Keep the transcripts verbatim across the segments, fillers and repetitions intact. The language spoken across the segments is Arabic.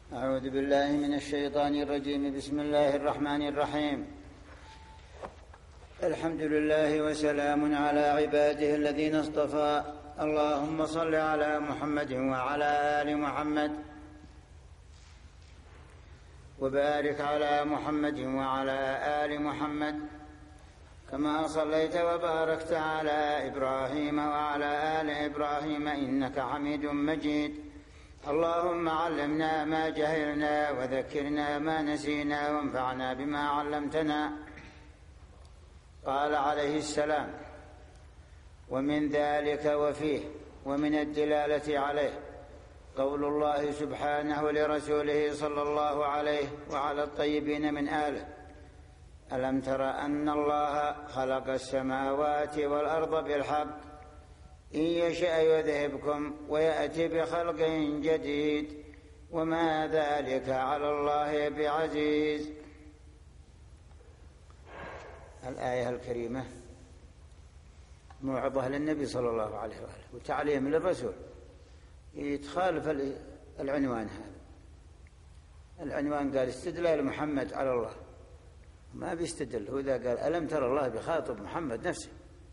أعوذ بالله من الشيطان الرجيم. بسم الله الرحمن الرحيم. الحمد لله وسلام على عباده الذين اصطفى. اللهم صل على محمد وعلى آل محمد وبارك على محمد وعلى آل محمد كما صليت وباركت على إبراهيم وعلى آل إبراهيم إنك حميد مجيد. اللهم علمنا ما جهلنا وذكرنا ما نسينا وانفعنا بما علمتنا. قال عليه السلام: ومن ذلك وفيه ومن الدلالة عليه قول الله سبحانه لرسوله صلى الله عليه وعلى الطيبين من آله: ألم تر أن الله خلق السماوات والأرض بالحق إن يشأ يذهبكم ويأتي بخلق جديد وما ذلك على الله بعزيز. الآية الكريمة موعظة للنبي صلى الله عليه وآله وتعليم للرسول، يتخالف العنوان هذا. العنوان قال استدلال محمد على الله، ما بيستدل، هو ذا قال ألم تر الله بخاطب محمد نفسه.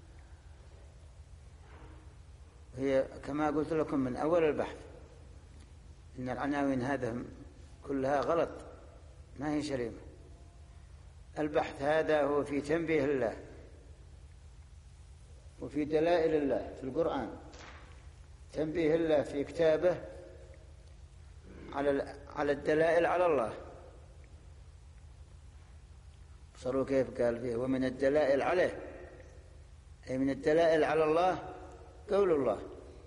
هي كما قلت لكم من أول البحث إن العناوين هذا كلها غلط، ما هي سليمة. البحث هذا هو في تنبيه الله وفي دلائل الله في القرآن، تنبيه الله في كتابه على على الدلائل على الله. صاروا كيف قال فيه ومن الدلائل عليه، أي من الدلائل على الله قول الله.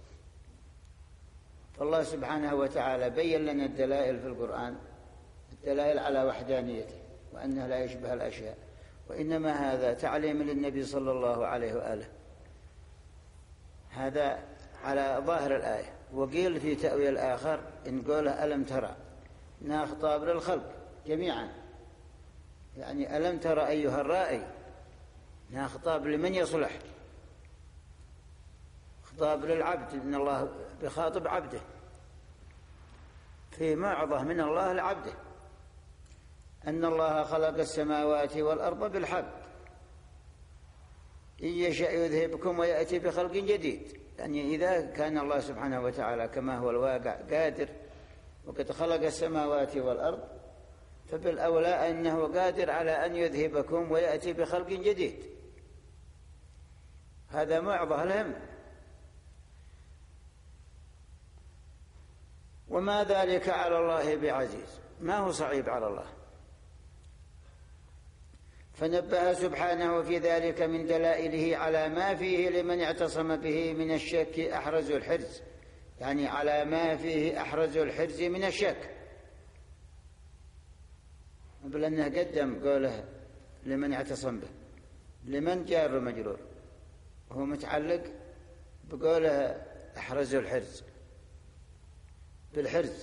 فالله سبحانه وتعالى بين لنا الدلائل في القرآن، الدلائل على وحدانيته وأنه لا يشبه الأشياء، وإنما هذا تعليم للنبي صلى الله عليه وآله. هذا على ظاهر الآية. وقيل في تأويل آخر إن قوله ألم ترى إنها خطاب للخلق جميعا، يعني ألم ترى أيها الرائي، إنها خطاب لمن يصلح، خطاب للعبد، إن الله بخاطب عبده، في موعظة من الله لعبده أن الله خلق السماوات والأرض بالحق إن يشأ يذهبكم ويأتي بخلق جديد. يعني إذا كان الله سبحانه وتعالى كما هو الواقع قادر وقد خلق السماوات والأرض، فبالأولى أنه قادر على أن يذهبكم ويأتي بخلق جديد. هذا موعظة لهم. وما ذلك على الله بعزيز، ما هو صعيب على الله. فنبه سبحانه في ذلك من دلائله على ما فيه لمن اعتصم به من الشك أحرز الحرز، يعني على ما فيه أحرز الحرز من الشك، بل أنه قدم قوله لمن اعتصم به، لمن جار مجرور، وهو متعلق بقوله أحرز الحرز بالحرز.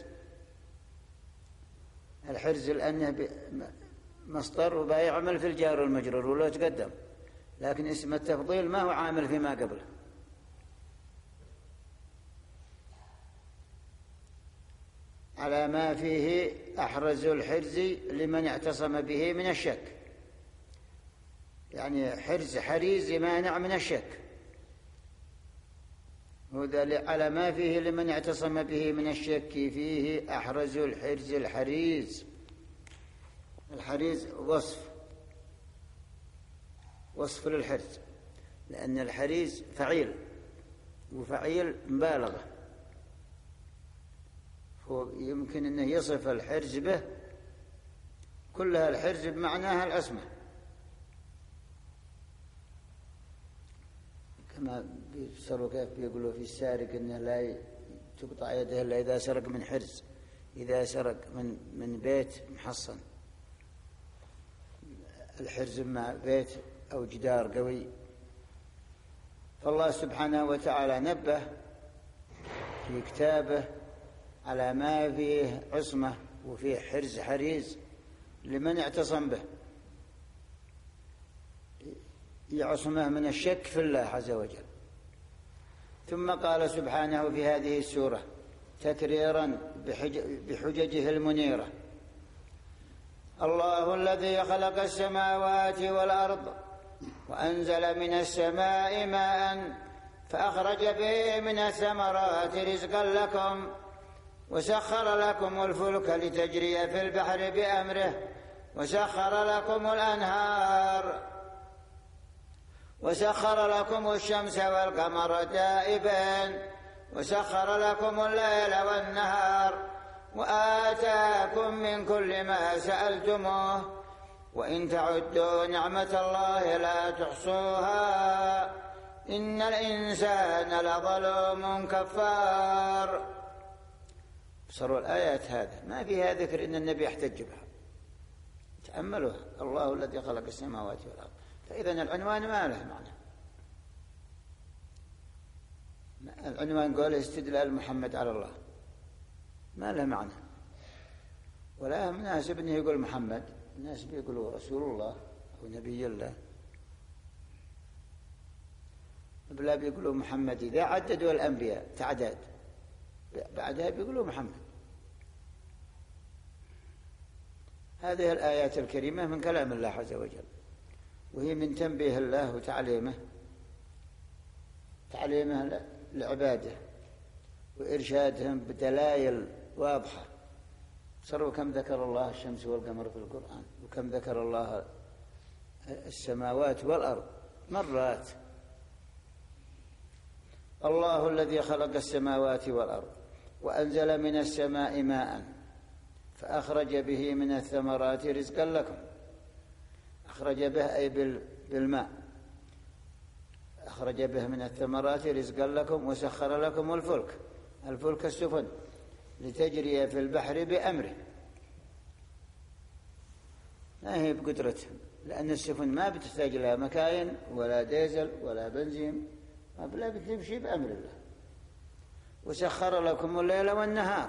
الحرز لأنه مصدر وبيعمل في الجار والمجرور ولو تقدم، لكن اسم التفضيل ما هو عامل فيما قبله. على ما فيه أحرز الحرز لمن اعتصم به من الشك، يعني حرز حريز مانع من الشك. وذلك على ما فيه لمن اعتصم به من الشك فيه أحرز الحرز الحريز. الحريز وصف وصف للحرز، لأن الحريز فعيل، وفعيل مبالغة، يمكن أنه يصف الحرز به كلها الحرز بمعناها العصمة، كما بيفسروا كيف بيقولوا في السارق أنه لا تقطع يده إلا إذا سرق من حرز، إذا سرق من من بيت محصن. الحرز مع بيت أو جدار قوي. فالله سبحانه وتعالى نبه في كتابه على ما فيه عصمة وفيه حرز حريز لمن اعتصم به، يعصمه من الشك في الله عز وجل. ثم قال سبحانه في هذه السورة تكريرا بحججه المنيرة. الله الذي خلق السماوات والأرض وأنزل من السماء ماء فأخرج به من الثمرات رزقا لكم وسخر لكم الفلك لتجري في البحر بأمره وسخر لكم الأنهار وسخر لكم الشمس والقمر دائبين وسخر لكم الليل والنهار وآتاكم من كل ما سألتموه وإن تعدوا نعمة الله لا تحصوها إن الإنسان لظلوم كفار. بصروا الآيات هذا ما فيها ذكر إن النبي يحتج بها. تأملوها. الله الذي خلق السماوات والأرض. فإذا العنوان ما له معنى. العنوان قوله استدلال محمد على الله ما له معنى، ولا مناسب أنه يقول محمد. الناس بيقولوا رسول الله أو نبي الله، بلا بيقولوا محمد. إذا عددوا الأنبياء تعداد بعدها بيقولوا محمد. هذه الآيات الكريمة من كلام الله عز وجل، وهي من تنبيه الله وتعليمه تعليمه لعباده وإرشادهم بدلائل واضحة. صاروا كم ذكر الله الشمس والقمر في القرآن، وكم ذكر الله السماوات والأرض مرات. الله الذي خلق السماوات والأرض وأنزل من السماء ماء فأخرج به من الثمرات رزقا لكم. أخرج به أي بالماء، أخرج به من الثمرات رزقا لكم وسخر لكم الفلك. الفلك السفن لتجري في البحر بأمره، ما هي بقدرتهم، لأن السفن ما بتحتاج لها مكاين ولا ديزل ولا بنزين، ما بلا بتمشي بأمر الله. وسخر لكم الليل والنهار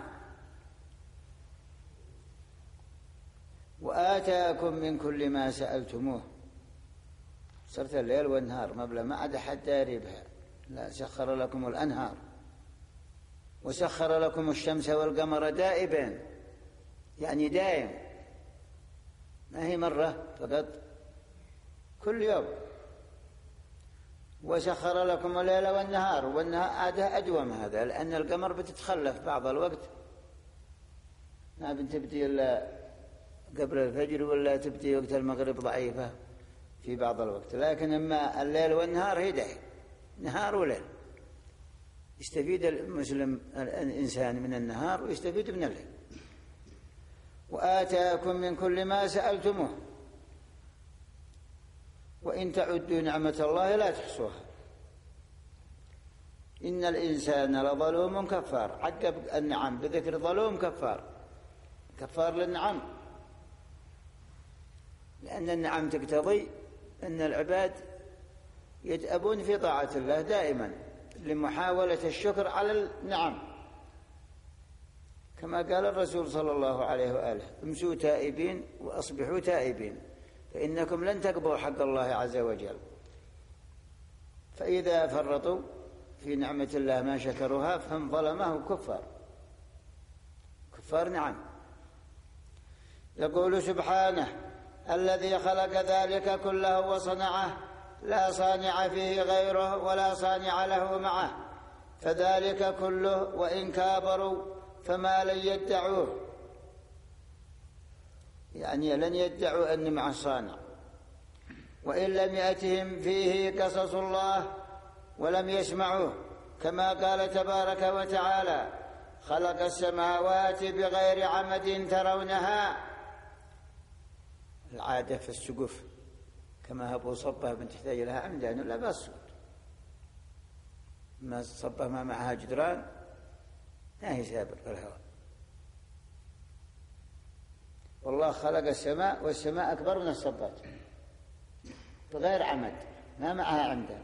وآتاكم من كل ما سألتموه. صرت الليل والنهار ما بلا ما عاد أحد داري بها. لا، سخر لكم الأنهار وسخر لكم الشمس والقمر دائبين، يعني دائم، ما هي مرة فقط، كل يوم. وسخر لكم الليل والنهار، والنهار عاد أدوم هذا، لأن القمر بتتخلف بعض الوقت، ما بتبدي إلا قبل الفجر ولا تبدي وقت المغرب ضعيفة في بعض الوقت. لكن أما الليل والنهار هي دائم، نهار وليل. يستفيد المسلم الإنسان من النهار ويستفيد من الليل. وآتاكم من كل ما سألتموه وإن تعدوا نعمة الله لا تحصوها إن الإنسان لظلوم كفار. عقب النعم بذكر ظلوم كفار، كفار للنعم، لأن النعم تقتضي أن العباد يتأبون في طاعة الله دائما لمحاولة الشكر على النعم، كما قال الرسول صلى الله عليه وآله: امسوا تائبين وأصبحوا تائبين فإنكم لن تقضوا حق الله عز وجل. فإذا فرطوا في نعمة الله ما شكروها فهم ظلمه كفار كفار نعم. يقول سبحانه: الذي خلق ذلك كله وصنعه لا صانع فيه غيره ولا صانع له معه، فذلك كله وإن كابروا فما لن يدعوه، يعني لن يدعوا أن مع الصانع، وإن لم يأتهم فيه قصص الله ولم يسمعوه، كما قال تبارك وتعالى: خلق السماوات بغير عمد ترونها. العادة في السقف كما هبوا صبة بنت تحتاج لها عمدان ولا بس ما صبة ما معها جدران ما هي سابر في الهواء. والله خلق السماء والسماء أكبر من الصبات بغير عمد ما معها عمدان.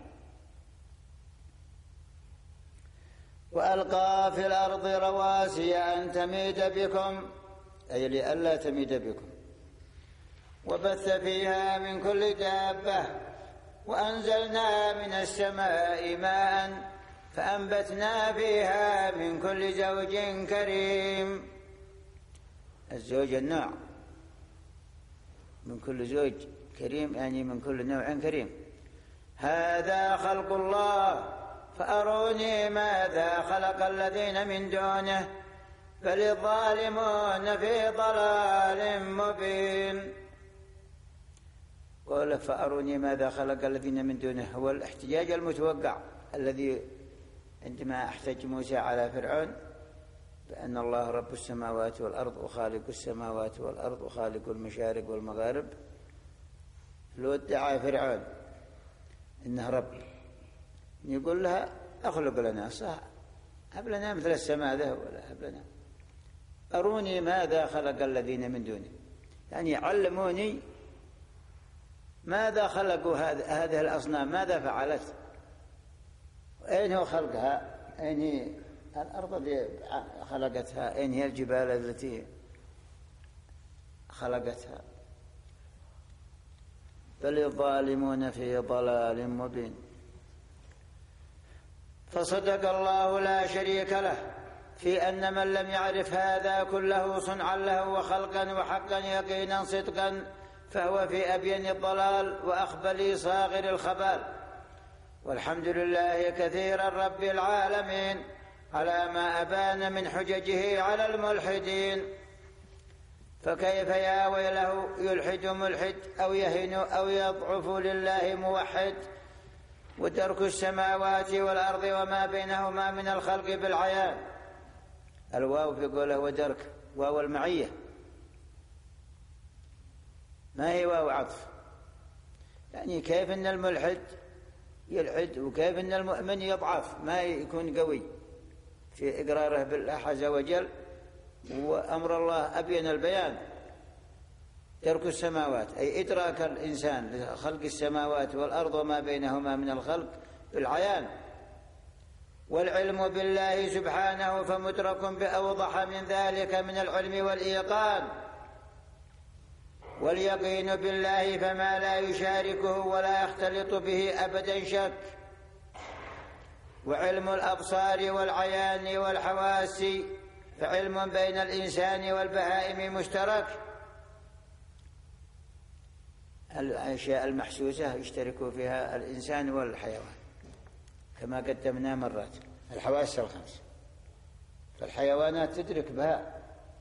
وألقى في الأرض رواسي أن تميد بكم، أي لئلا تميد بكم، وبث فيها من كل دابة، وأنزلنا من السماء ماء فأنبتنا فيها من كل زوج كريم. الزوج النوع، من كل زوج كريم يعني من كل نوع كريم. هذا خلق الله فأروني ماذا خلق الذين من دونه بل الظالمون في ضلال مبين. قال فأروني ماذا خلق الذين من دونه هو الاحتجاج المتوقع الذي عندما احتج موسى على فرعون بأن الله رب السماوات والأرض وخالق السماوات والأرض وخالق المشارق والمغارب. لو ادعى فرعون إنه رب يقول لها أخلق لنا صح هب لنا مثل السماء ذا ولا هب لنا. أروني ماذا خلق الذين من دونه يعني علموني ماذا خلقوا هذه الأصنام ماذا فعلت أين هو خلقها أين هي الأرض التي خلقتها أين هي الجبال التي خلقتها. بل الظالمون في ضلال مبين. فصدق الله لا شريك له في أن من لم يعرف هذا كله صنعا له وخلقا وحقا يقينا صدقا فهو في أبين الضلال وأخبل صاغر الخبال. والحمد لله كثيرا رب العالمين على ما أبان من حججه على الملحدين. فكيف يا ويله يلحد ملحد أو يهن أو يضعف لله موحد. وترك السماوات والأرض وما بينهما من الخلق بالعيان. الواو في قوله ودرك واو المعية ما هي واو عطف. يعني كيف أن الملحد يلحد وكيف أن المؤمن يضعف ما يكون قوي في إقراره بالله عز وجل. وأمر الله أبين البيان. ترك السماوات أي إدراك الإنسان لخلق السماوات والأرض وما بينهما من الخلق بالعيان. والعلم بالله سبحانه فمدرك بأوضح من ذلك من العلم والإيقان. واليقين بالله فما لا يشاركه ولا يختلط به أبدا شك. وعلم الأبصار والعيان والحواس فعلم بين الإنسان والبهائم مشترك. الأشياء المحسوسة يشترك فيها الإنسان والحيوان كما قدمنا مرات الحواس الخمس. فالحيوانات تدرك بها.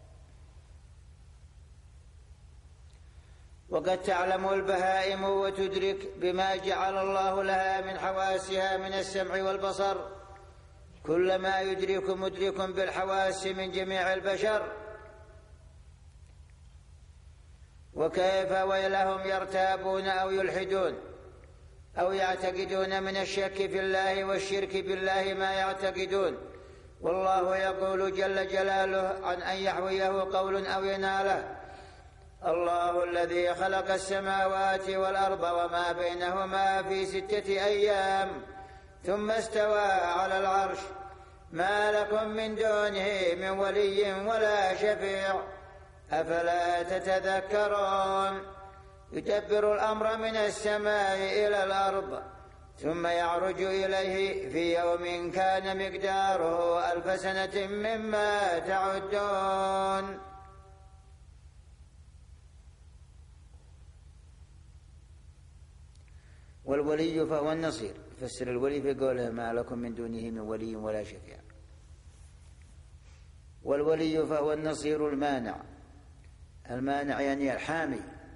وقد تعلم البهائم وتدرك بما جعل الله لها من حواسها من السمع والبصر كل ما يدرك مدرك بالحواس من جميع البشر. وكيف ويلهم يرتابون أو يلحدون أو يعتقدون من الشك في الله والشرك بالله ما يعتقدون. والله يقول جل جلاله عن أن يحويه قول أو يناله الله الذي خلق السماوات والأرض وما بينهما في ستة أيام ثم استوى على العرش ما لكم من دونه من ولي ولا شفيع أفلا تتذكرون. يدبر الأمر من السماء إلى الأرض ثم يعرج إليه في يوم كان مقداره ألف سنة مما تعدون. والولي فهو النصير. يفسر الولي في قوله ما لكم من دونه من ولي ولا شفيع. والولي فهو النصير المانع. المانع يعني الحامي.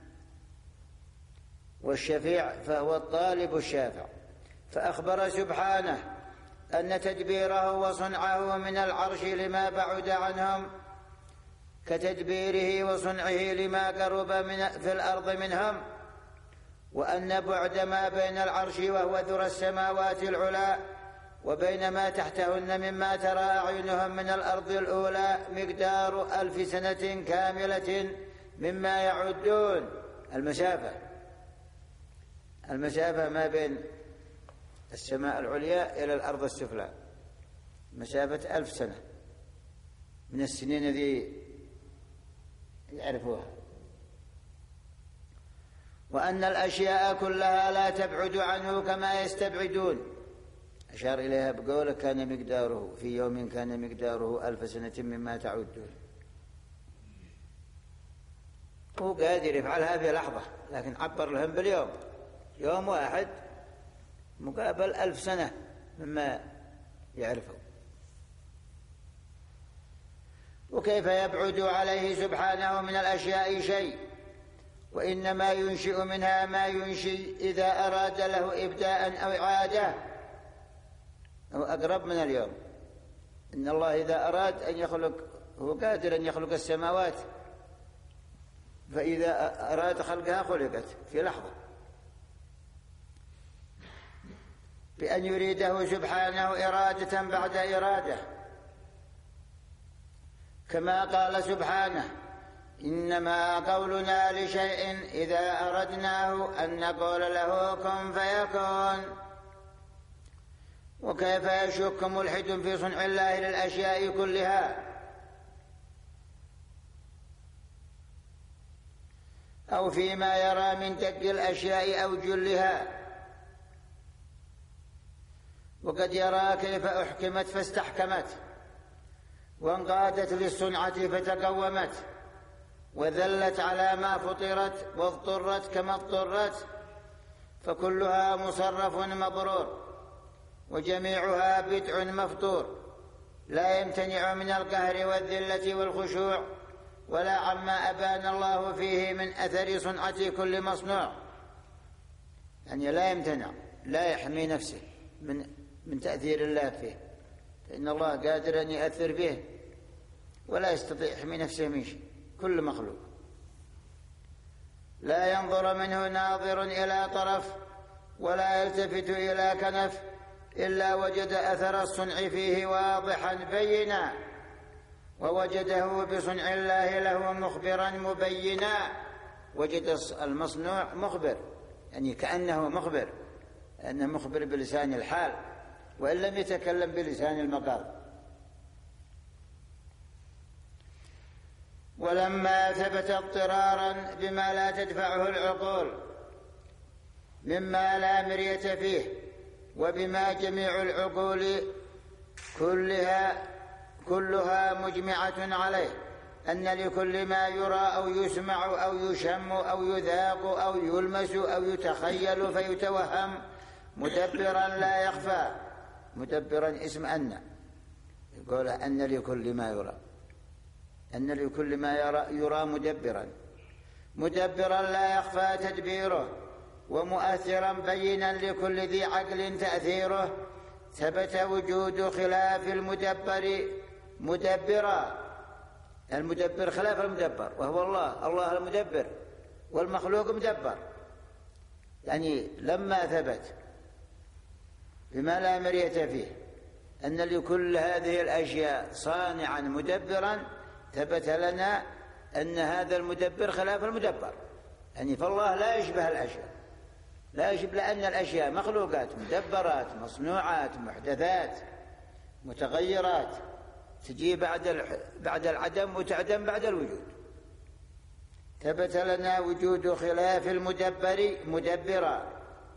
والشفيع فهو الطالب الشافع. فأخبر سبحانه أن تدبيره وصنعه من العرش لما بعد عنهم كتدبيره وصنعه لما قرب من في الأرض منهم. وأن بعد ما بين العرش وهو ذرى السماوات العلى وبين ما تحتهن مما ترى أعينهم من الأرض الأولى مقدار ألف سنة كاملة مما يعدون. المسافة المسافة ما بين السماء العليا إلى الأرض السفلى مسافة ألف سنة من السنين الذي يعرفوها. وأن الأشياء كلها لا تبعد عنه كما يستبعدون أشار إليها بقوله كان مقداره في يوم كان مقداره ألف سنة مما تعدون. هو قادر يفعلها في لحظة، لكن عبر لهم باليوم، يوم واحد مقابل ألف سنة مما يعرفه. وكيف يبعد عليه سبحانه من الأشياء شيء، وإنما ينشئ منها ما ينشئ إذا أراد له إبداء أو إعادة، أو أقرب من اليوم. إن الله إذا أراد أن يخلق، هو قادر أن يخلق السماوات، فإذا أراد خلقها خلقت في لحظة، بأن يريده سبحانه إرادة بعد إرادة، كما قال سبحانه إنما قولنا لشيء إذا أردناه أن نقول له كن فيكون. وكيف يشك ملحد في صنع الله للأشياء كلها أو فيما يرى من دق الأشياء أو جلها، وقد يرى كيف أحكمت فاستحكمت، وانقادت للصنعة فتقومت، وذلت على ما فطرت واضطرت كما اضطرت، فكلها مصرف مبرور، وجميعها بدع مفطور، لا يمتنع من القهر والذلة والخشوع، ولا عما أبان الله فيه من أثر صنعة كل مصنوع. يعني لا يمتنع، لا يحمي نفسه من من تأثير الله فيه، فإن الله قادر أن يأثر به ولا يستطيع يحمي نفسه من شيء، كل مخلوق. لا ينظر منه ناظر إلى طرف ولا يلتفت إلى كنف إلا وجد أثر الصنع فيه واضحا بينا، ووجده بصنع الله له مخبرا مبينا. وجد المصنوع مخبر، يعني كأنه مخبر، أنه مخبر بلسان الحال وإن لم يتكلم بلسان المقال. ولما ثبت اضطرارا بما لا تدفعه العقول مما لا مرية فيه، وبما جميع العقول كلها كلها مجمعة عليه، أن لكل ما يرى أو يسمع أو يشم أو يذاق أو يلمس أو يتخيل فيتوهم مدبرا لا يخفى. مدبرا اسم أن، يقول أن لكل ما يرى، أن لكل ما يرى, يرى مدبرا مدبرا لا يخفى تدبيره، ومؤثرا بينا لكل ذي عقل تأثيره. ثبت وجود خلاف المدبر مدبرا، المدبر خلاف المدبر، وهو الله، الله المدبر والمخلوق مدبر. يعني لما ثبت بما لا مرية فيه أن لكل هذه الأشياء صانعا مدبرا، ثبت لنا أن هذا المدبر خلاف المدبر. يعني فالله لا يشبه الأشياء، لا يشبه، لأن الأشياء مخلوقات مدبرات مصنوعات محدثات متغيرات، تجي بعد بعد العدم وتعدم بعد الوجود. ثبت لنا وجود خلاف المدبر مدبرا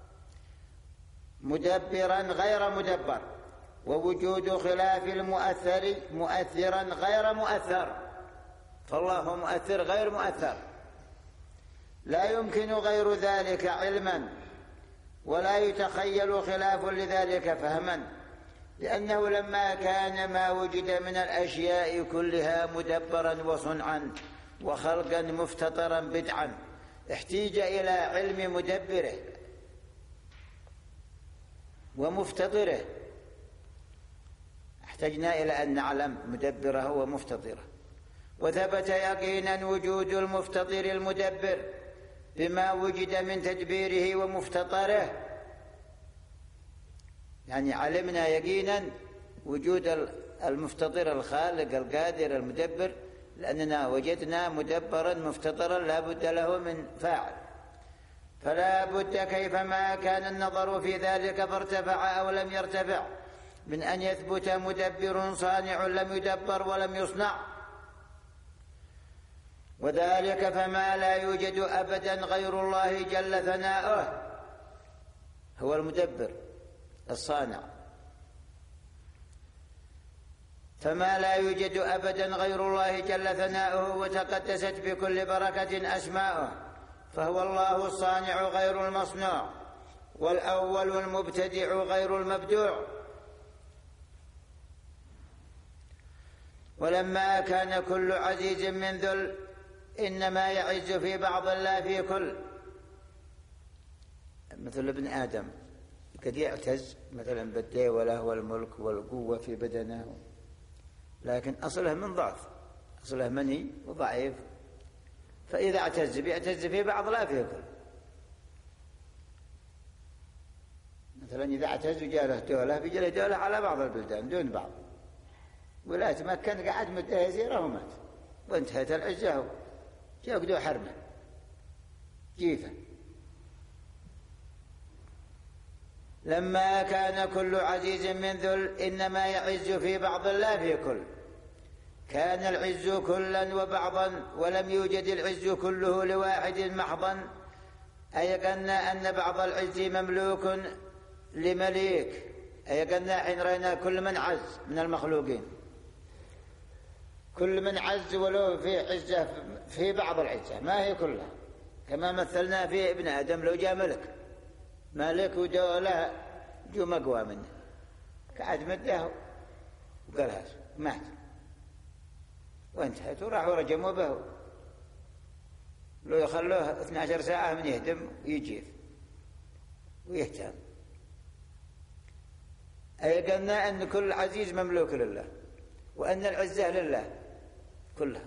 مدبرا غير مدبر، ووجود خلاف المؤثر مؤثرا غير مؤثر. فالله مؤثر غير مؤثر، لا يمكن غير ذلك علما، ولا يتخيل خلاف لذلك فهما، لأنه لما كان ما وجد من الأشياء كلها مدبرا وصنعا وخلقا مفتطرا بدعا، احتيج إلى علم مدبره ومفتطره. احتجنا إلى أن نعلم مدبره ومفتطره. وثبت يقينا وجود المفتطر المدبر بما وجد من تدبيره ومفتطره. يعني علمنا يقينا وجود المفتطر الخالق القادر المدبر، لأننا وجدنا مدبرا مفتطرا لا بد له من فاعل، فلا بد كيفما كان النظر في ذلك فارتفع أو لم يرتفع من أن يثبت مدبر صانع لم يدبر ولم يصنع. وذلك فما لا يوجد أبدا غير الله جل ثناؤه هو المدبر الصانع، فما لا يوجد أبدا غير الله جل ثناؤه وتقدست بكل بركة أسماؤه، فهو الله الصانع غير المصنوع، والأول المبتدع غير المبدوع. ولما كان كل عزيز من ذل إنما يعز في بعض لا في كل، مثل ابن آدم قد يعتز مثلا بالديولة والملك والقوة في بدنه، لكن أصله من ضعف، أصله مني وضعيف، فإذا اعتز بيعتز في بعض لا في كل. مثلا إذا اعتز وجاله دولة بيجي له دولة على بعض البلدان دون بعض، ولا تمكن قعد مدة يسيرة ومات وانتهت العزة، جاء قدو حرمه جيفة. لما كان كل عزيز من ذل إنما يعز في بعض لا في كل، كان العز كلا وبعضا، ولم يوجد العز كله لواحد محضا، أيقنا أن بعض العز مملوك لمليك، أيقنا حين رأينا كل من عز من المخلوقين، كل من عز ولو في عزة في بعض العزة ما هي كلها، كما مثلنا في ابن آدم لو جاء ملك مالك ودولة جو مقوى منه قعد مده وقالها مات وانتهت وراحوا رجموا به، لو يخلوه اثنتي عشرة ساعة من يهدم ويجيف ويهتم. أي قلنا أن كل عزيز مملوك لله، وأن العزة لله كلها،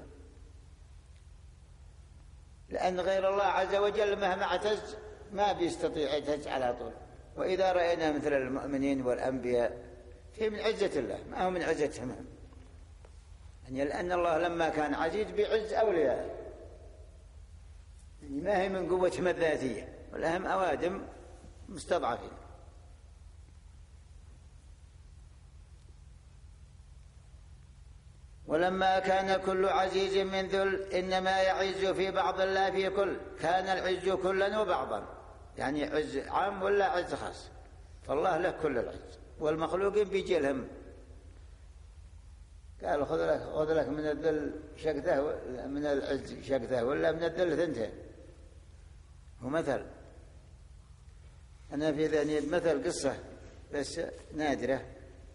لأن غير الله عز وجل مهما اعتز ما بيستطيع يعتز على طول. وإذا رأينا مثل المؤمنين والأنبياء في من عزة الله ما هو من عزتهم، يعني لأن الله لما كان عزيز بعز أوليائه، يعني ما هي من قوتهم الذاتية، والأهم أوادم مستضعفين. ولما كان كل عزيز من ذل إنما يعز في بعض لا في كل، كان العز كلا وبعضا، يعني عز عام ولا عز خاص، فالله له كل العز، والمخلوقين بيجي لهم قال خذ لك خذ لك من الذل شقته من العز شقته ولا من الذل ثنتين. ومثل أنا في ذهني مثل قصة بس نادرة،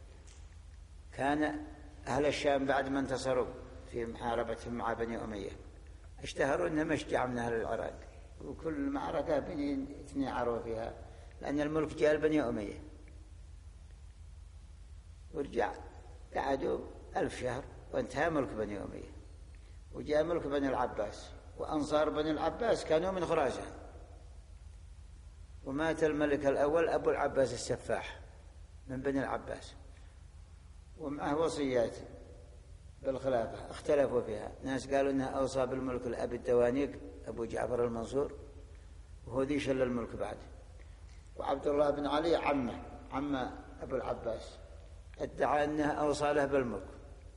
كان أهل الشام بعد ما انتصروا في محاربتهم مع بني أمية اشتهروا أنهم أشجع من أهل العراق، وكل معركة بني يتنعروا فيها لأن الملك جاء بني أمية، ورجع قعدوا ألف شهر وانتهى ملك بني أمية، وجاء ملك بني العباس، وأنصار بني العباس كانوا من خراسان، ومات الملك الأول أبو العباس السفاح من بني العباس، ومعه وصيات بالخلافة اختلفوا فيها، ناس قالوا أنها أوصى بالملك لأبي الدوانيق أبو جعفر المنصور وهو ذي شل الملك بعد، وعبد الله بن علي عمه عم أبو العباس ادعى أنها أوصى له بالملك،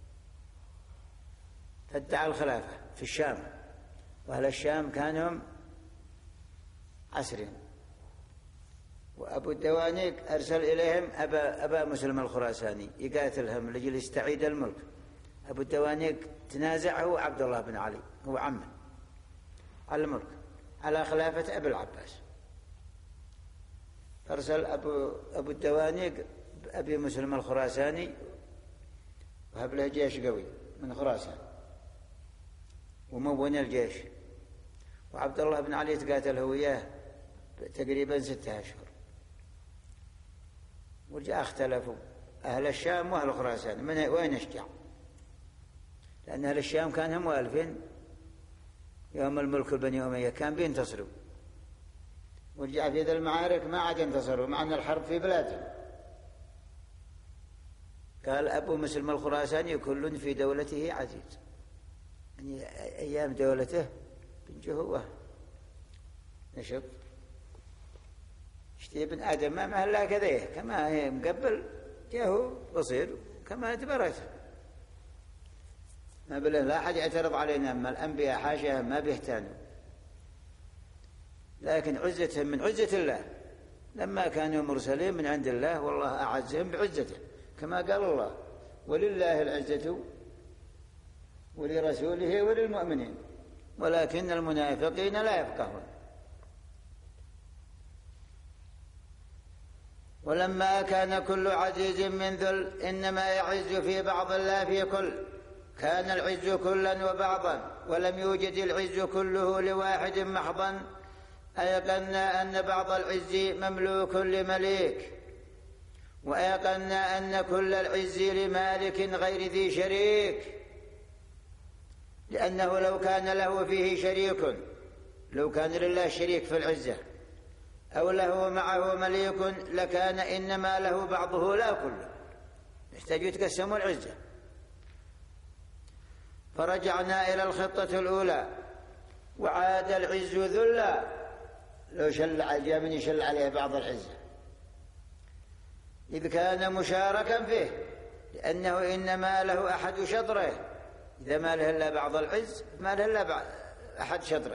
فادعى الخلافة في الشام، وأهل الشام كانوا عسرين، وأبو الدوانيق أرسل إليهم أبا, أبا مسلم الخراساني يقاتلهم لجل يستعيد الملك. أبو الدوانيق تنازعه عبد الله بن علي هو عمه على الملك على خلافة أبي العباس، فأرسل أبو, أبو الدوانيق أبي مسلم الخراساني وهب له جيش قوي من خراسان ومون الجيش، وعبد الله بن علي تقاتل هو وياه تقريبا ستة أشهر، ورجع اختلفوا أهل الشام وأهل خراسان من وين أشجع، لأن أهل الشام كان هم والفين يوم الملك البني أمية كان بينتصروا، ورجع في ذا المعارك ما عاد ينتصروا مع أن الحرب في بلادهم. قال أبو مسلم الخراساني كل في دولته عزيز، يعني أيام دولته بنجه هو نشط اشتي ابن آدم ما مهلا كذا كما هي مقبل جاهو بصير كما تبرت ما بله لا أحد يعترض علينا، أما الأنبياء حاشا ما بيهتانوا، لكن عزتهم من عزة الله لما كانوا مرسلين من عند الله والله أعزهم بعزته، كما قال الله ولله العزة ولرسوله وللمؤمنين ولكن المنافقين لا يفقهون. ولما كان كل عزيز من ذل إنما يعز في بعض لا في كل، كان العز كلا وبعضا، ولم يوجد العز كله لواحد محضا، أيقنا أن بعض العز مملوك لمليك، وأيقنا أن كل العز لمالك غير ذي شريك، لأنه لو كان له فيه شريك، لو كان لله شريك في العزة أو له معه مليك لكان إنما له بعضه لا كله، يحتاج يتقسم العزة. فرجعنا إلى الخطة الأولى وعاد العز ذلا، لو شل على من يشل عليه بعض العزة، إذ كان مشاركا فيه، لأنه إنما له أحد شطره، إذا ما له إلا بعض العز ما له إلا أحد شطره،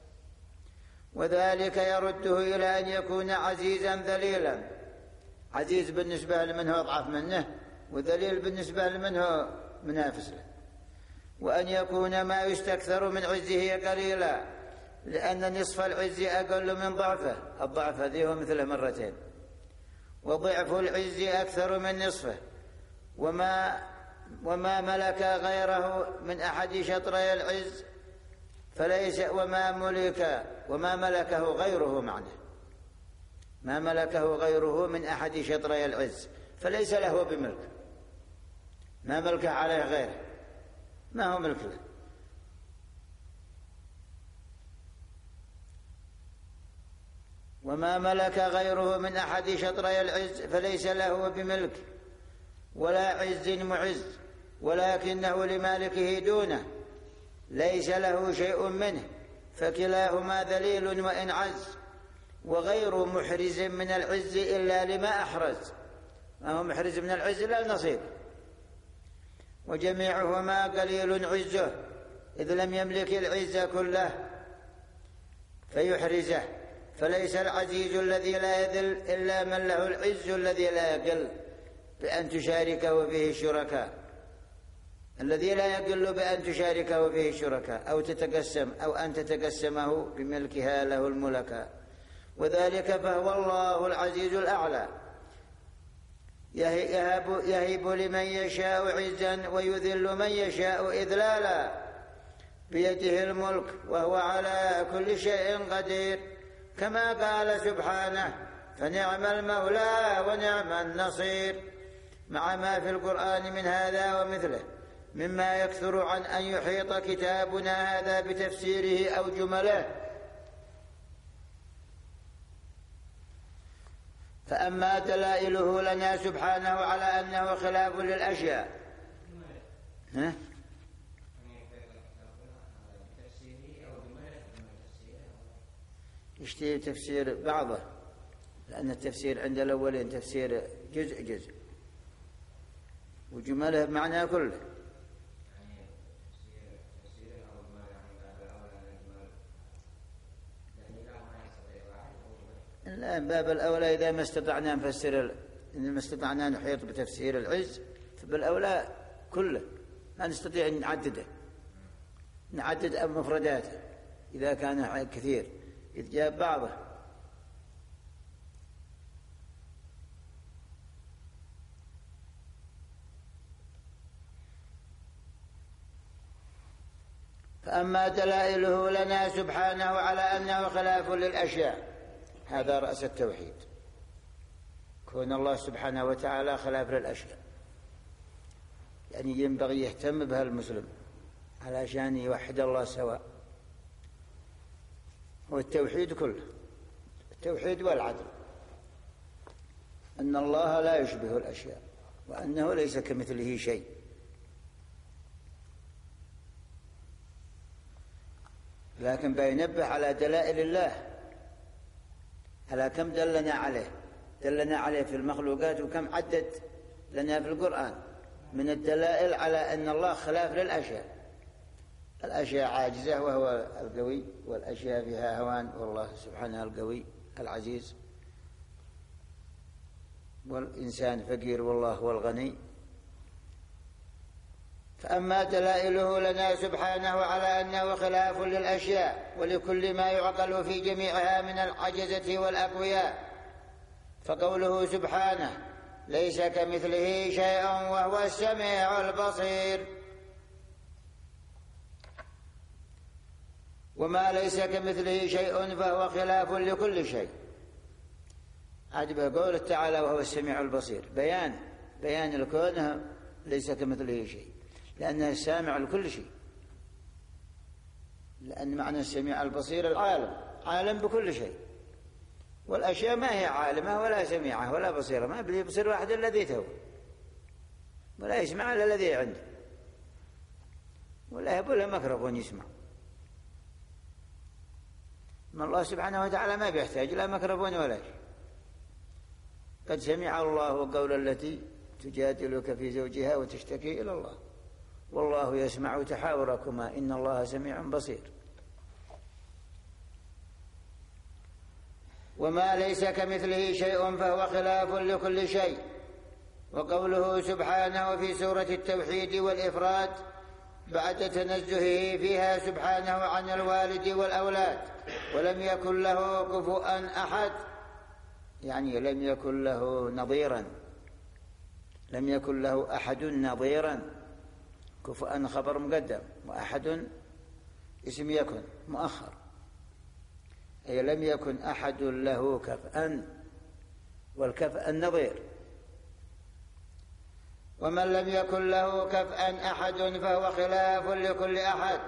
وذلك يرده إلى أن يكون عزيزا ذليلا، عزيز بالنسبة لمن هو أضعف منه، وذليل بالنسبة لمن هو منافس له، وأن يكون ما يستكثر من عزه قليلا، لأن نصف العز أقل من ضعفه، الضعف هذه هو مثله مرتين، وضعف العز أكثر من نصفه، وما وما ملك غيره من أحد شطري العز فليس وما ملك وما ملكه غيره معنى ما ملكه غيره من أحد شطري العز فليس له بملك، ما ملك عليه غيره، ما هو ملك له. وما ملك غيره من أحد شطري العز فليس له بملك ولا عز معز، ولكنه لمالكه دونه، ليس له شيء منه، فكلاهما ذليل وإن عز، وغير محرز من العز إلا لما أحرز، ما هو محرز من العز لا النصيب، وجميعهما قليل عزه، إذ لم يملك العز كله فيحرزه، فليس العزيز الذي لا يذل إلا من له العز الذي لا يقل بأن تشاركه فيه الشركاء، الذي لا يقل بأن تشاركه فيه الشركاء أو تتقسم أو أن تتقسمه بملكها له الملكاء، وذلك فهو الله العزيز الأعلى، يهب, يهب لمن يشاء عزا ويذل من يشاء إذلالا، بيده الملك وهو على كل شيء قدير، كما قال سبحانه فنعم المولى ونعم النصير، مع ما في القرآن من هذا ومثله مما يكثر عن أن يحيط كتابنا هذا بتفسيره أو جمله. فأما دلائله لنا سبحانه على أنه خلاف للأشياء، ها؟ يشتري تفسير بعضه، لأن التفسير عند الأولين تفسير جزء جزء وجمله بمعنى كله. الآن باب الأولى إذا ما استطعنا نفسر إن ما استطعنا نحيط بتفسير العز فبالأولى كله ما نستطيع أن نعدده، نعدد مفرداته إذا كان كثير، إذ جاء بعضه. فأما دلائله لنا سبحانه على أنه خلاف للأشياء، هذا رأس التوحيد، كون الله سبحانه وتعالى خلاف للأشياء، يعني ينبغي يهتم بها المسلم علشان يوحد الله سواء، هو التوحيد كله، التوحيد والعدل، أن الله لا يشبه الأشياء وأنه ليس كمثله شيء. لكن بينبه على دلائل الله، على كم دلنا عليه، دلنا عليه في المخلوقات وكم عدد لنا في القرآن من الدلائل على أن الله خلاف للأشياء، الأشياء عاجزة وهو القوي، والأشياء فيها هوان والله سبحانه القوي العزيز، والإنسان فقير والله هو الغني، فأما دلائله لنا سبحانه على أنه خلاف للأشياء ولكل ما يعقل في جميعها من العجزة والأقوياء، فقوله سبحانه ليس كمثله شيء وهو السميع البصير، وما ليس كمثله شيء فهو خلاف لكل شيء. عجب قوله تعالى وهو السميع البصير، بيان بيان الكون ليس كمثله شيء، لأنه السامع لكل شيء، لأن معنى السميع البصير العالم، عالم بكل شيء، والأشياء ما هي عالمة ولا سميعة ولا بصيرة، ما بصير واحد الذي تو ولا يسمع إلا الذي عنده، ولا يبغى له ميكروفون يسمع. ما الله سبحانه وتعالى ما بيحتاج لا ميكروفون ولا شيء. قد سمع الله قول التي تجادلك في زوجها وتشتكي إلى الله والله يسمع تحاوركما إن الله سميع بصير. وما ليس كمثله شيء فهو خلاف لكل شيء. وقوله سبحانه في سورة التوحيد والإفراد بعد تنزهه فيها سبحانه عن الوالد والأولاد ولم يكن له كفؤا أحد، يعني لم يكن له نظيرا، لم يكن له أحد نظيرا. كفؤا خبر مقدم وأحد اسم يكن مؤخر، أي لم يكن أحد له كفءا، والكفء النظير. ومن لم يكن له كفءا أحد فهو خلاف لكل أحد.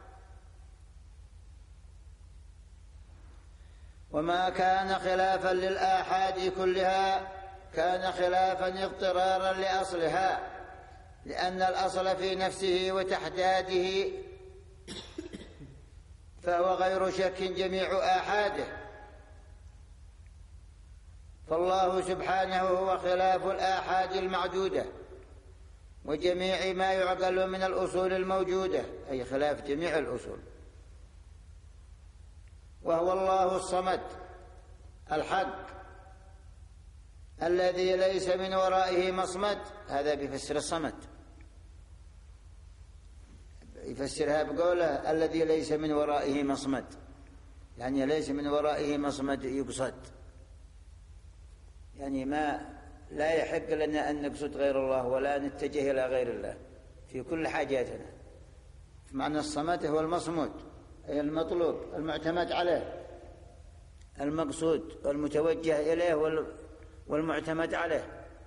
وما كان خلافا للآحاد كلها كان خلافا اضطرارا لأصلها، لأن الأصل في نفسه وتحداده فهو غير شك جميع آحاده. فالله سبحانه هو خلاف الآحاد المعدودة وجميع ما يعقل من الأصول الموجودة، أي خلاف جميع الأصول. وهو الله الصمد الحق الذي ليس من ورائه مصمد. هذا بيفسر الصمد، يفسرها بقوله الذي ليس من ورائه مصمد، يعني ليس من ورائه مصمد يقصد، يعني ما لا يحق لنا أن نقصد غير الله ولا نتجه إلى غير الله في كل حاجاتنا. معنى الصمد هو المصمود، أي المطلوب المعتمد عليه، المقصود والمتوجه إليه والمعتمد عليه.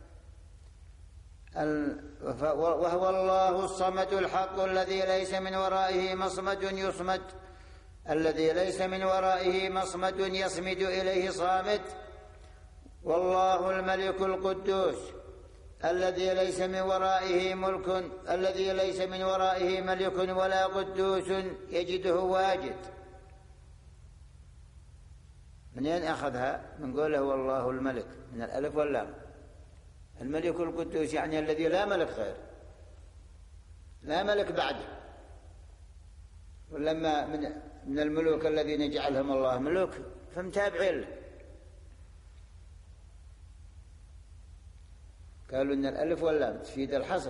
وهو الله الصمد الحق الذي ليس من ورائه مصمد يصمد، الذي ليس من ورائه مصمد يصمد إليه صامد. والله الملك القدوس الذي ليس من ورائه ملك، الذي ليس من ورائه ملك ولا قدوس يجده واجد. منين أخذها؟ من قوله والله الملك، من الألف واللام. الملك القدوس يعني الذي لا ملك غيره، لا ملك بعده. ولما من, من الملوك الذين يجعلهم الله ملوك فمتابعين له، قالوا إن الألف واللام تفيد الحصر،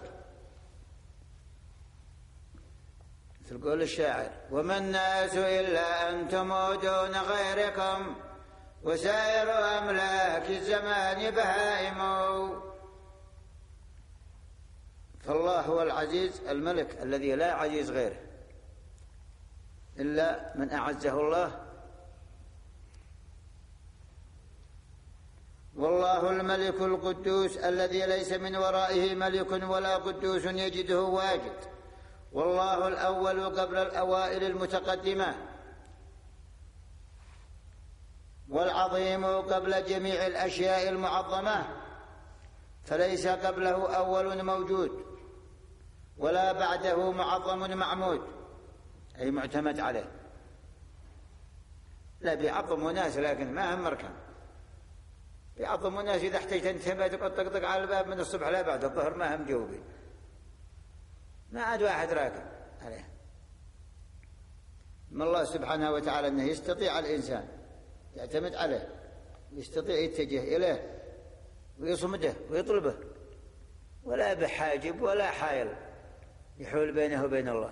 مثل قول الشاعر وما الناس إلا أنتم دون غيركم وسائر أملاك الزمان بهائم. فالله هو العزيز الملك الذي لا عزيز غيره إلا من أعزه الله. والله الملك القدوس الذي ليس من ورائه ملك ولا قدوس يجده واجد. والله الأول قبل الأوائل المتقدمة، والعظيم قبل جميع الأشياء المعظمة، فليس قبله أول موجود ولا بعده معظم معمود، أي معتمد عليه. لا بيعظم ناس لكن ما هم مركب، بيعظم الناس إذا احتجت انتبه تطقطق على الباب من الصبح لا بعد الظهر ما هم جوبي، ما عاد واحد راكب عليه. من الله سبحانه وتعالى أنه يستطيع الإنسان يعتمد عليه، يستطيع يتجه إليه ويصمده ويطلبه، ولا بحاجب ولا حائل يحول بينه وبين الله.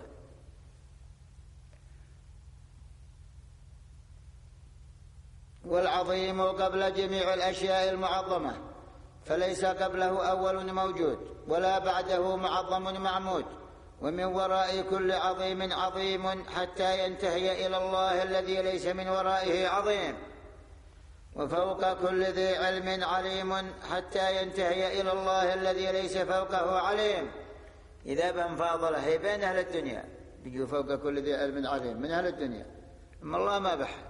والعظيم قبل جميع الأشياء المعظمة، فليس قبله أول موجود ولا بعده معظم معمود، ومن وراء كل عظيم عظيم حتى ينتهي إلى الله الذي ليس من ورائه عظيم، وفوق كل ذي علم عليم حتى ينتهي إلى الله الذي ليس فوقه عليم. إذا بنفاضل هي بين أهل الدنيا بيجوا فوق كل ذي علم عليم من أهل الدنيا، أما الله ما بحد.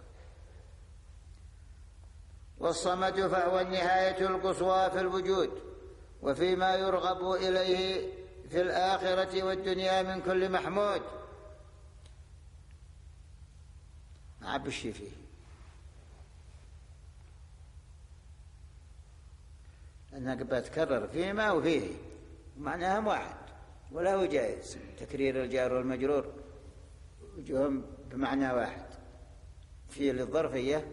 والصمد فهو النهاية القصوى في الوجود، وفيما يرغب إليه في الآخرة والدنيا من كل محمود. ما عبش فيه، أنها قد تكرر فيما وفيه معناها واحد، ولا هو جائز تكرير الجار والمجرور وجوههم بمعنى واحد في للظرفية.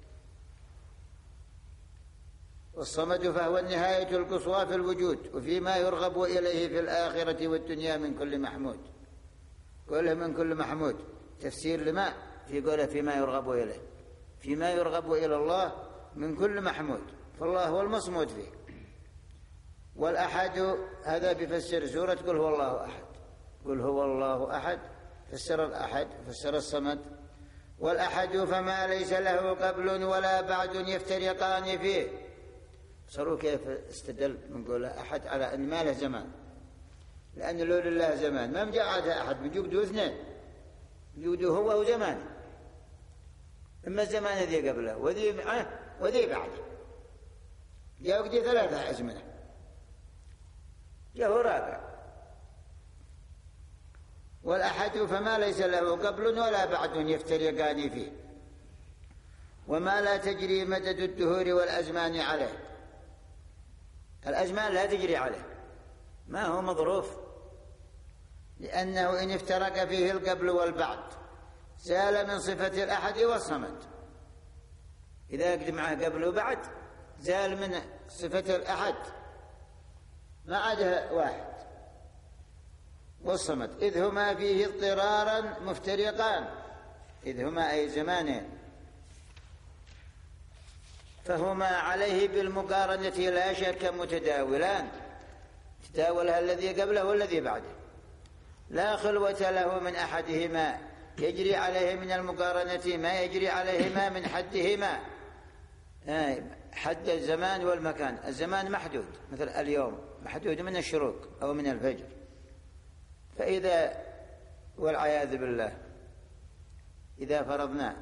والصمد فهو النهاية القصوى في الوجود، وفيما يرغب إليه في الآخرة والدنيا من كل محمود. قوله من كل محمود تفسير لما في قوله فيما يرغب إليه، فيما يرغب إلى الله من كل محمود، فالله هو المصمود فيه. والأحد هذا بفسر سورة قل هو الله أحد، قل هو الله أحد فسر الأحد فسر الصمد. والأحد فما ليس له قبل ولا بعد يفترقان فيه. صاروا كيف استدل من قوله أحد على أن ما له زمان، لأن لو لله زمان ما مجعدها أحد بجوده اثنين، بجوده هو وزمان، إما الزمان ذي قبله وذي معه وذي بعده، جاء وقدي ثلاثة أزمنة، جاء رابع. والأحد فما ليس له قبل ولا بعد يفترقان فيه، وما لا تجري مدد الدهور والأزمان عليه. الأزمان لا تجري عليه، ما هو مظروف، لأنه إن افترق فيه القبل والبعد زال من صفة الأحد والصمد. إذا قد معه قبل وبعد زال من صفة الأحد ما عاده واحد والصمد، إذ هما فيه اضطرارا مفترقان، إذ هما أي زمانين، فهما عليه بالمقارنة لا شك متداولان، تداولها الذي قبله والذي بعده، لا خلوة له من أحدهما، يجري عليه من المقارنة ما يجري عليهما من حدهما. حد الزمان والمكان، الزمان محدود مثل اليوم محدود من الشروق أو من الفجر، فإذا والعياذ بالله إذا فرضنا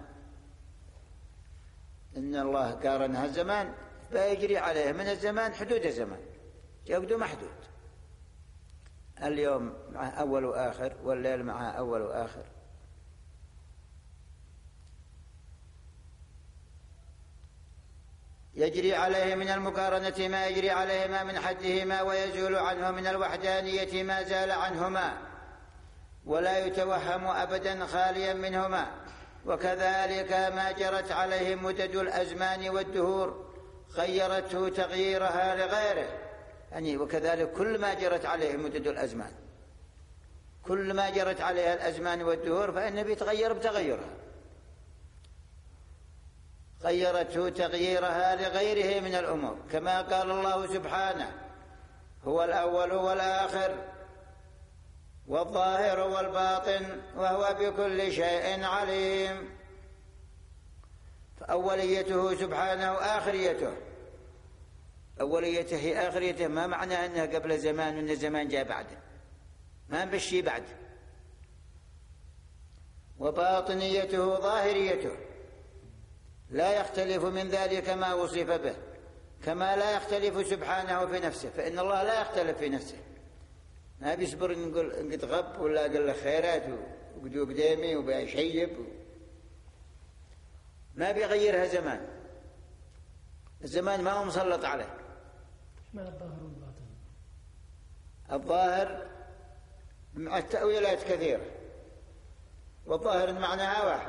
إن الله قارنها الزمان فيجري عليه من الزمان حدود الزمان، يقدو محدود، اليوم معه أول وآخر والليل معه أول وآخر. يجري عليه من المقارنة ما يجري عليهما من حدهما، ويزول عنه من الوحدانية ما زال عنهما، ولا يتوهم أبدا خاليا منهما. وكذلك ما جرت عليه مدد الأزمان والدهور خيرته تغييرها لغيره، يعني وكذلك كل ما جرت عليه مدد الأزمان، كل ما جرت عليها الأزمان والدهور فإنه بيتغير بتغيرها، خيرته تغييرها لغيره من الأمور، كما قال الله سبحانه هو الأول والآخر والظاهر والباطن وهو بكل شيء عليم. فأوليته سبحانه آخريته، أوليته هي آخريته، ما معنى أنها قبل زمان وأن الزمان جاء بعده، ما بشي بعد. وباطنيته ظاهريته، لا يختلف من ذلك ما وصف به، كما لا يختلف سبحانه في نفسه، فإن الله لا يختلف في نفسه، ما بيصبر نقول قد غب ولا قال له خيرات وقدو قدامي وبيشيب، ما بيغيرها زمان، الزمان ما هو مسلط عليه. ما الظاهر والباطن؟ الظاهر مع التأويلات كثيرة، والظاهر معناها واحد،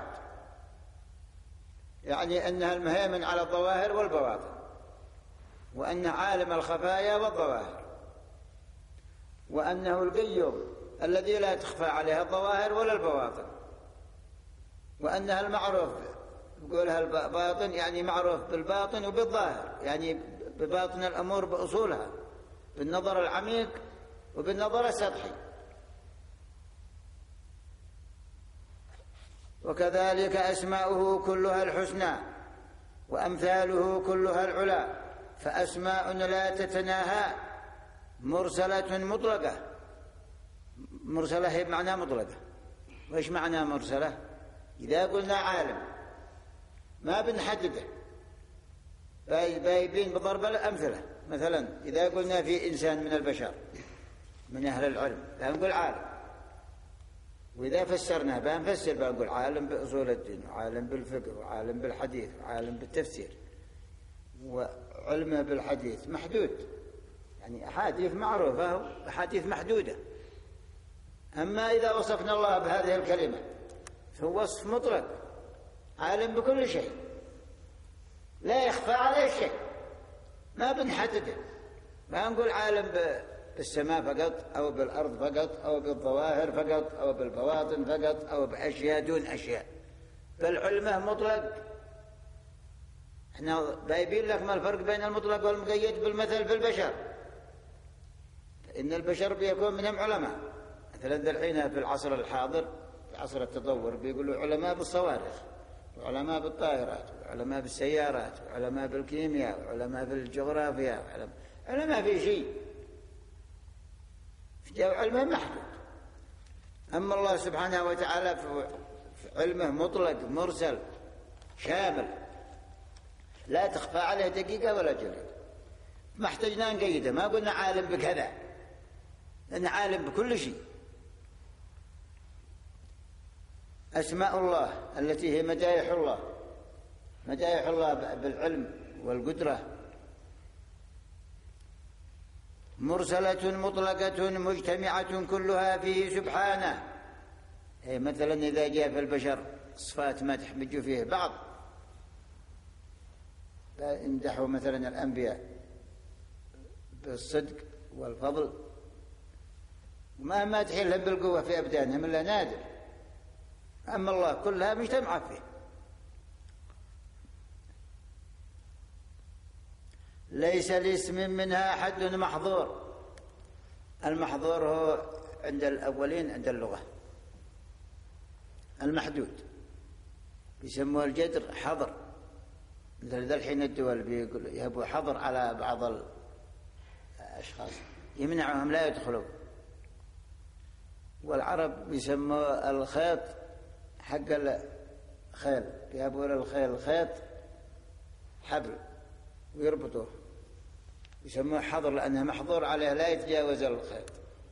يعني أنها المهيمن على الظواهر والبواطن، وأنه عالم الخفايا والظواهر، وأنه القيوم الذي لا تخفى عليها الظواهر ولا البواطن، وأنها المعروف يقولها الباطن يعني معروف بالباطن وبالظاهر، يعني بباطن الأمور بأصولها، بالنظر العميق وبالنظر السطحي. وكذلك أسماؤه كلها الحسنى وأمثاله كلها العلا، فأسماء لا تتناهى مرسلة مطلقة. مرسلة هي بمعنى مطلقة. وإيش معنى مرسلة؟ إذا قلنا عالم ما بنحدده، بايبين بضرب الأمثلة. مثلا إذا قلنا في إنسان من البشر من أهل العلم لا نقول عالم، وإذا فسرنا بنفسر بنقول عالم بأصول الدين وعالم بالفقه وعالم بالحديث وعالم بالتفسير. وعلمه بالحديث محدود، يعني أحاديث معروفة وأحاديث محدودة. أما إذا وصفنا الله بهذه الكلمة فهو وصف مطلق، عالم بكل شيء لا يخفى عليه شيء، ما بنحدده، ما نقول عالم بالسماء فقط أو بالأرض فقط أو بالظواهر فقط أو بالبواطن فقط أو بأشياء دون أشياء، بل علمه مطلق. احنا بايبين لك ما الفرق بين المطلق والمقيد بالمثل في البشر، إن البشر بيكون منهم علماء. مثلا الحين في العصر الحاضر في عصر التطور بيقولوا علماء بالصواريخ وعلماء بالطائرات وعلماء بالسيارات وعلماء بالكيمياء وعلماء بالجغرافيا وعلماء علماء في شيء، في علمه محدود. أما الله سبحانه وتعالى في علمه مطلق مرسل شامل لا تخفى عليه دقيقة ولا جليل، ما احتجنا نقيده، ما قلنا عالم بكذا، لأن عالم بكل شيء. أسماء الله التي هي مدائح الله، مدائح الله بالعلم والقدرة، مرسلة مطلقة مجتمعة كلها فيه سبحانه. مثلا إذا جاء في البشر صفات مدح بيجوا فيه بعض، يمدحوا مثلا الأنبياء بالصدق والفضل، وما مادحين لهم بالقوة في أبدانهم إلا نادر. أما الله كلها مجتمعة فيه. ليس لاسم منها حد محظور. المحظور هو عند الأولين عند اللغة المحدود، يسموه الجدر حظر. مثل ذا الحين الدول بيقول يهبوا حظر على بعض الأشخاص يمنعهم لا يدخلوا. والعرب يسموا الخيط حق الخيل، يهبوا للخيل الخيط حبل ويربطوه، يسموه حظر لأنه محظور عليه لا يتجاوز الخيط.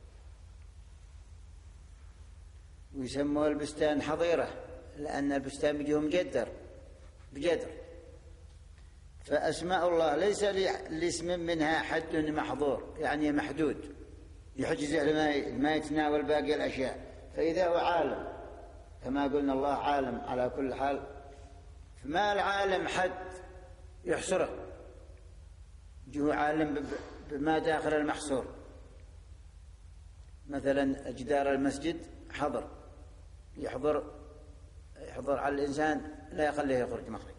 ويسموه البستان حظيرة لأن البستان بيجيه مجدر بجدر. فأسماء الله ليس لاسم منها حد محظور، يعني محدود يحجزه ما يتناول باقي الأشياء. فإذا هو عالم كما قلنا الله عالم على كل حال، فما العالم حد يحصره، جو عالم بما داخل المحصور. مثلا جدار المسجد حضر، يحضر يحضر على الإنسان لا يخليه يخرج مخرج.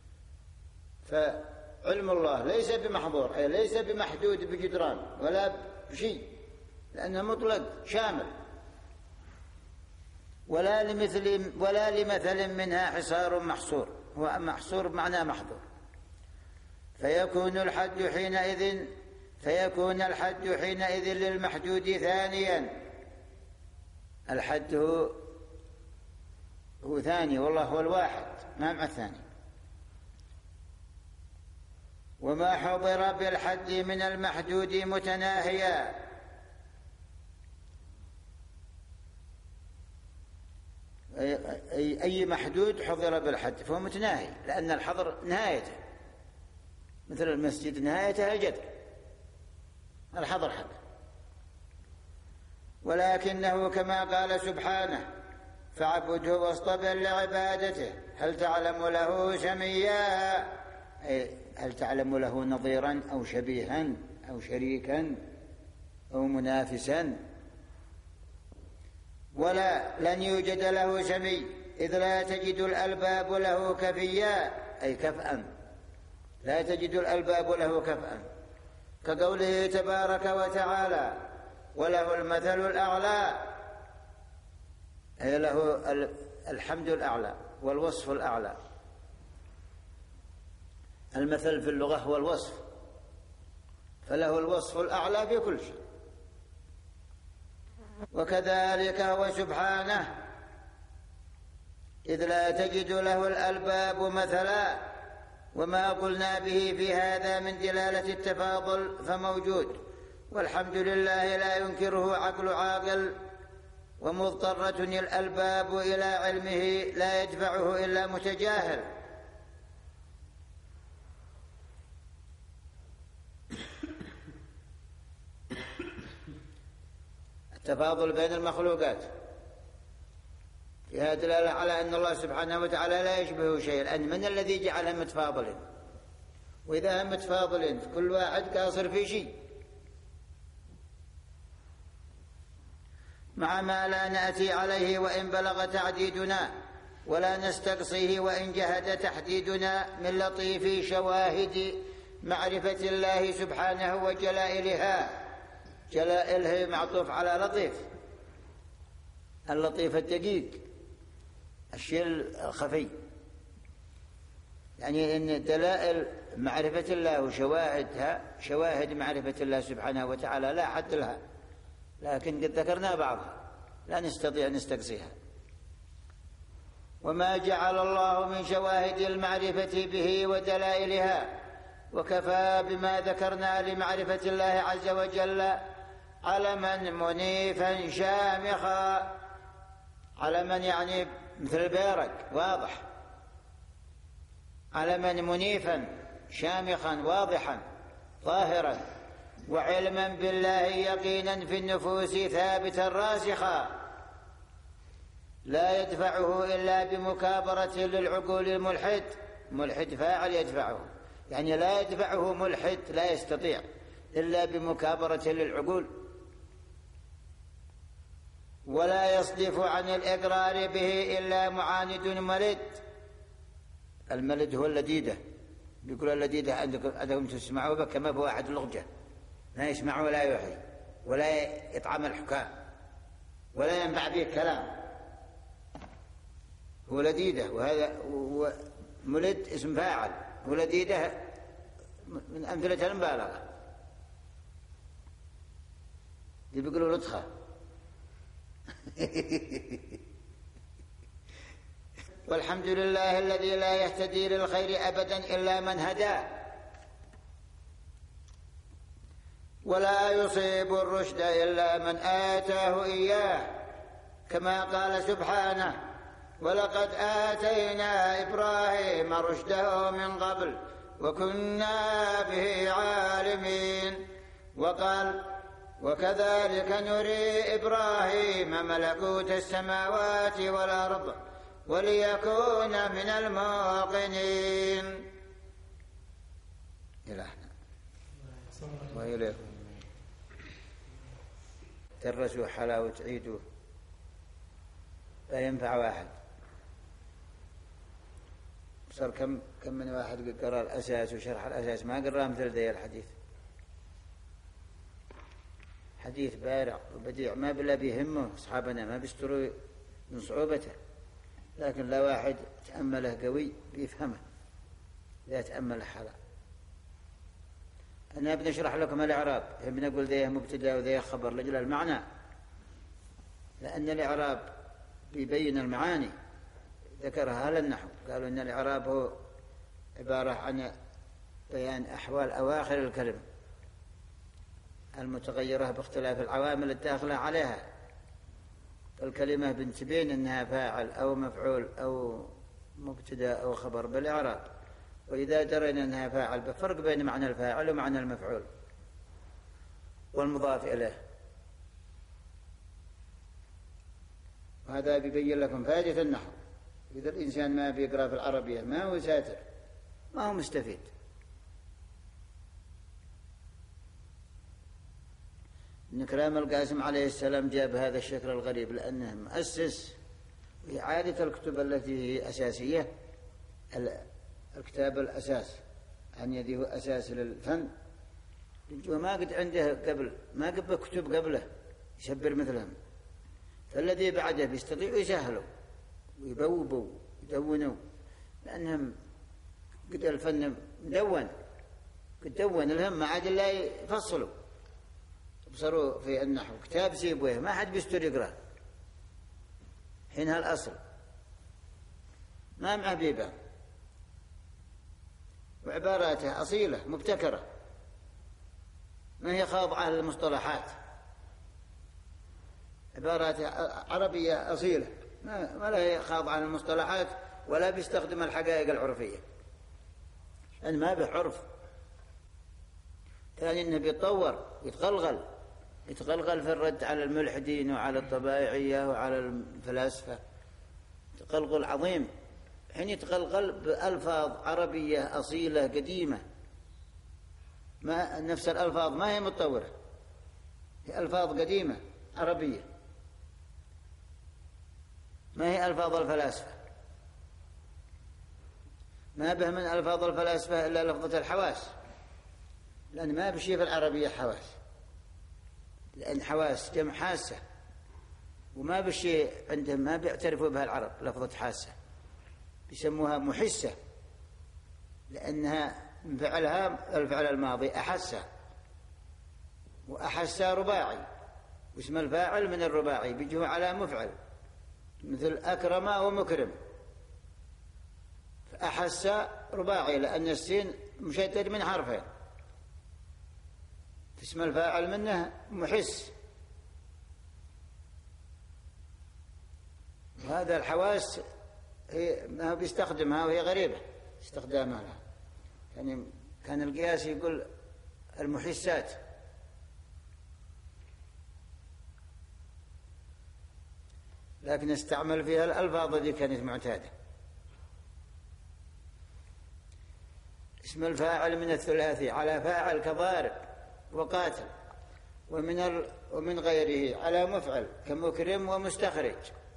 فعلم الله ليس بمحظور، أي ليس بمحدود بجدران ولا بشيء، لأنه مطلق شامل. ولا لمثل ولا لمثل منها حصار محصور، هو محصور بمعنى محظور. فيكون الحد حينئذ فيكون الحد حينئذ للمحدود ثانيا. الحد هو هو ثاني، والله هو الواحد ما مع الثاني. وما حضر بالحد من المحدود متناهيا، أي أي محدود حضر بالحد فهو متناهي، لأن الحظر نهايته. مثل المسجد نهايته الجدر، الحظر حقه. ولكنه كما قال سبحانه فاعبده واصطبر لعبادته هل تعلم له سميا، أي هل تعلم له نظيرا أو شبيها أو شريكا أو منافسا. ولا لن يوجد له سمي، إذ لا تجد الألباب له كفيا، أي كفءا، لا تجد الألباب له كفءا، كقوله تبارك وتعالى: وله المثل الأعلى، أي له الحمد الأعلى والوصف الأعلى. المثل في اللغة هو الوصف، فله الوصف الأعلى في كل شيء. وكذلك هو سبحانه، إذ لا تجد له الألباب مثلا، وما قلنا به في هذا من دلالة التفاضل فموجود، والحمد لله لا ينكره عقل عاقل، ومضطرة الألباب إلى علمه لا يدفعه إلا متجاهل. التفاضل بين المخلوقات فيها دلالة على أن الله سبحانه وتعالى لا يشبهه شيء، لأن من الذي جعلهم متفاضلين؟ وإذا هم متفاضلين كل واحد قاصر في شيء، مع ما لا نأتي عليه وإن بلغ تعديدنا، ولا نستقصيه وإن جهد تحديدنا، من لطيف شواهد معرفة الله سبحانه وجلائلها. جلائله معطوف على لطيف، اللطيف الدقيق، الشيء الخفي، يعني إن دلائل معرفة الله وشواهدها شواهد معرفة الله سبحانه وتعالى لا حد لها، لكن قد ذكرنا بعضها لا نستطيع أن نستقصيها. وما جعل الله من شواهد المعرفة به ودلائلها، وكفى بما ذكرنا لمعرفة الله عز وجل علما منيفا شامخا. علما يعني مثل البيرق واضح، علما منيفا شامخا واضحا ظاهرا، وعلما بالله يقينا في النفوس ثابتا راسخا، لا يدفعه إلا بمكابرة للعقول الملحد. ملحد فاعل يدفعه، يعني لا يدفعه ملحد، لا يستطيع إلا بمكابرة للعقول. ولا يصدف عن الإقرار به إلا معاند ملد. الملد هو اللديدة، بيقول اللديدة عندكم تسمعوا بك كما هو أحد اللغجة، لا يسمع ولا يوحي ولا يطعم الحكام ولا ينبع به الكلام، هو لديدة. وهذا ملد اسم فاعل، ولديدة من أمثلة المبالغة، دي بيقولوا لطخة. والحمد لله الذي لا يهتدي للخير أبدا إلا من هداه، ولا يصيب الرشد إلا من آتاه إياه، كما قال سبحانه: ولقد آتينا إبراهيم رشده من قبل وكنا به عالمين. وقال: وكذلك نري إبراهيم ملكوت السماوات والأرض وليكون من الموقنين. إلهنا وإليكم. درسوا حلاوة عيدوا لا ينفع واحد. صار كم كم من واحد قرأ الأساس وشرح الأساس ما قرأ مثل ذي الحديث، حديث بارع وبديع ما بلا بيهمه أصحابنا، ما بيستروا من صعوبته، لكن لا واحد تأمله قوي بيفهمه لا تأمل حلا. أنا بنشرح لكم الإعراب، بنقول ذي مبتدأ وذي خبر لجل المعنى، لأن الإعراب بيبين المعاني ذكرها للنحو. قالوا إن الإعراب هو عبارة عن بيان أحوال أواخر الكلمة المتغيرة باختلاف العوامل الداخلة عليها. الكلمة بنتبين أنها فاعل أو مفعول أو مبتدأ أو خبر بالإعراب، وإذا درينا أنها فاعل بفرق بين معنى الفاعل ومعنى المفعول والمضاف إليه. وهذا بيبين لكم فائدة النحو. إذا الإنسان ما بيقرأ في العربية ما هو ساتر، ما هو مستفيد. أن كلام القاسم عليه السلام جاء بهذا الشكل الغريب لأنه مؤسس إعادة الكتب التي هي أساسية، الكتاب الأساس عن يده هو أساس للفن، وما قد عنده قبل، ما قبل كتب قبله يشبر مثلهم، فالذي بعده بيستطيعوا يسهلوا ويبوبوا يدونوا، لأنهم قد الفن مدون، قد دون لهم ما عاد إلا يفصلوا، بصروا في النحو كتاب سيبوه ما حد بيستر يقرأ، حين هالأصل ما معه بيبان، وعباراته أصيلة مبتكرة ما هي خاضعة للمصطلحات، عباراته عربية أصيلة ما, ما لا هي خاضعة للمصطلحات ولا بيستخدم الحقائق العرفية، لأن ما به عرف. ثاني أنه بيتطور يتغلغل يتغلغل في الرد على الملحدين وعلى الطبائعية وعلى الفلاسفة، تغلغل عظيم، حين يتغلغل بألفاظ عربية أصيلة قديمة، ما نفس الألفاظ ما هي متطورة، هي ألفاظ قديمة عربية ما هي ألفاظ الفلاسفة، ما به من ألفاظ الفلاسفة إلا لفظة الحواس، لأن ما بشي في العربية حواس، لأن حواس جمع حاسة، وما بشي عندهم ما بيعترفوا بها العرب لفظة حاسة، بيسموها محسة، لأنها من فعلها الفعل الماضي أحس، وأحس رباعي، واسم الفاعل من الرباعي بيجه على مفعل، مثل أكرم ومكرم، فأحس رباعي لأن السين مشدد من حرفين، اسم الفاعل منه محس. وهذا الحواس هي ما بيستخدمها وهي غريبة استخدامها لها، يعني كان القياس يقول المحسات، لكن استعمل فيها الألفاظ التي كانت معتادة. اسم الفاعل من الثلاثي على فاعل كضارب وقاتل، ومن ال... ومن غيره على مفعل كمكرم ومستخرج،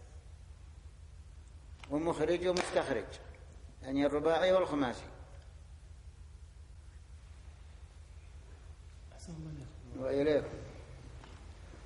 ومخرج ومستخرج، يعني الرباعي والخماسي. أحسن من وإليكم.